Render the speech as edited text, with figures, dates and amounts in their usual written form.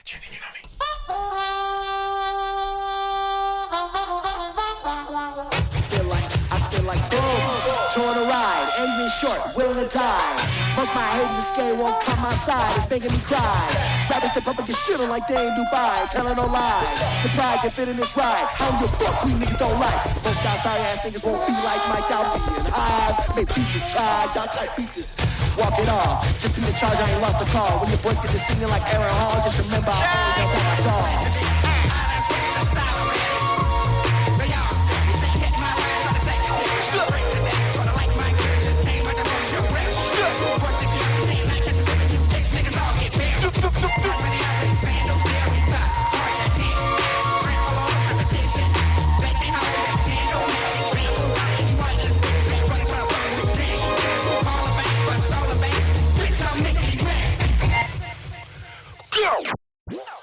Torn a ride, angry and short, willing to die. Most my haters are scared won't come outside, it's making me cry. Rappers step up and get shit on like they in Dubai, telling no lies. The pride can fit in this ride, how you fuck we niggas don't like. Most y'all sorry ass niggas won't be like Mike, y'all be in highs. Make beats with child, y'all type beats. Walk it off, just be the charge, I ain't lost a call. When your boys get to singing like Aaron Hall, just remember I always have got my dog. Go!